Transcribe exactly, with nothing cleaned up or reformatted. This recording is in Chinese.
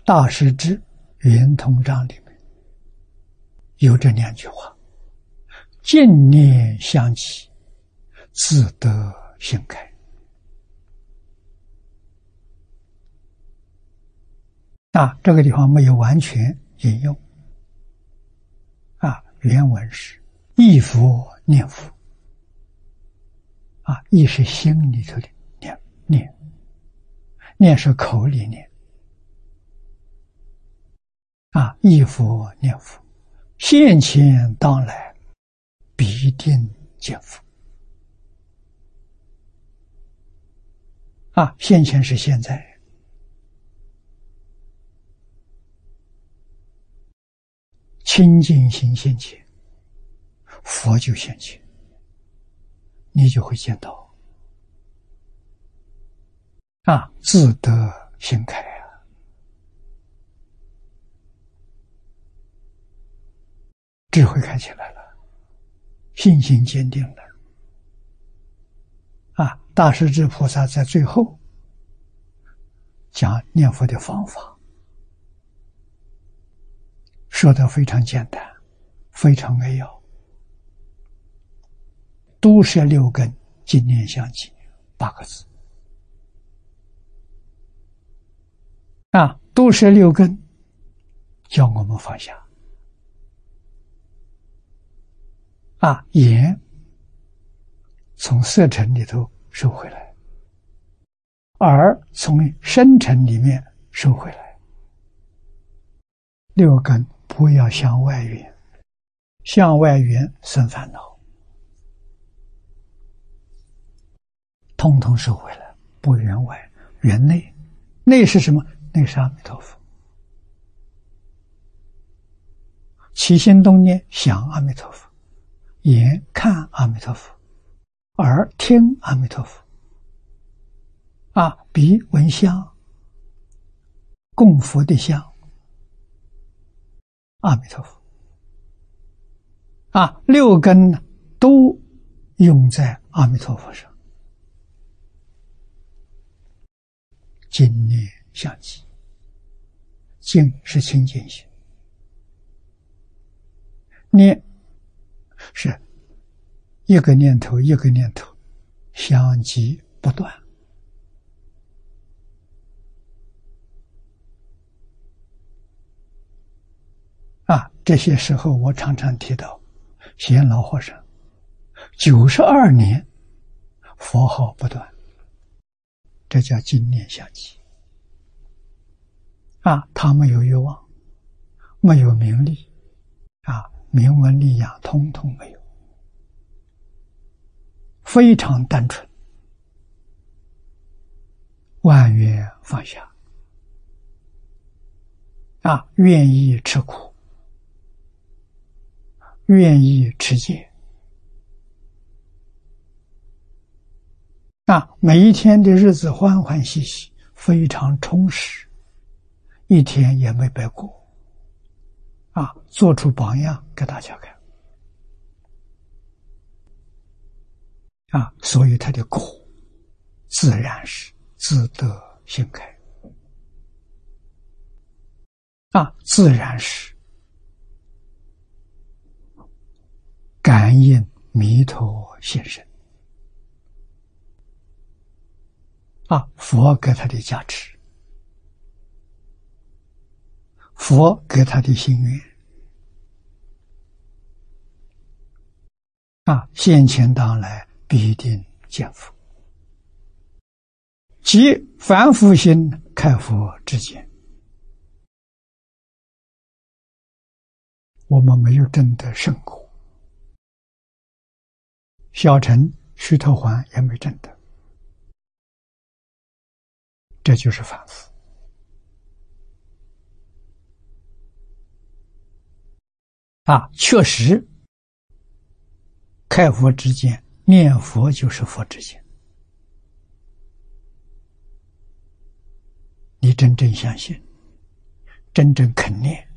大师之圆通章里面有这两句话：净念相继，自得心开。啊，这个地方没有完全引用。啊，原文是忆佛念佛。啊，忆是心里头的念，念，念是口里念。啊，忆佛念佛，现前当来必定见佛。啊，现前是现在。清净心现前，佛就现前，你就会见到。啊，自得心开啊！智慧开起来了，信心坚定了。啊，大势至菩萨在最后讲念佛的方法，说得非常简单，非常扼要。都摄六根，净念相继，八个字。啊，都摄六根，叫我们放下。啊，眼从色尘里头收回来，耳从声尘里面收回来。六根不要向外缘，向外缘生烦恼，通通收回来，不缘外，缘内。内是什么？内是阿弥陀佛。起心动念想阿弥陀佛，眼看阿弥陀佛，耳听阿弥陀佛，啊，鼻闻香，供佛的香，阿弥陀佛。啊，六根呢都用在阿弥陀佛上，净念相继。净是清净心，念是一个念头一个念头相继不断。啊，这些时候我常常提到贤老和尚九十二年佛号不断，这叫净念相继。啊，他没有欲望，没有名利，啊，名闻利养通通没有，非常单纯，万缘放下。啊，愿意吃苦，愿意持戒。啊，每一天的日子欢欢喜喜，非常充实，一天也没白过。啊，做出榜样给大家看。啊，所以他的果自然是自得心开。啊，自然是感应弥陀现身。啊，佛给他的加持，佛给他的心愿。啊，现前当来必定见佛，即凡夫心开佛之见。我们没有真的圣果，小乘须陀洹也没证得，这就是凡夫。啊，确实开佛之见，念佛就是佛之见。你真正相信，真正肯念，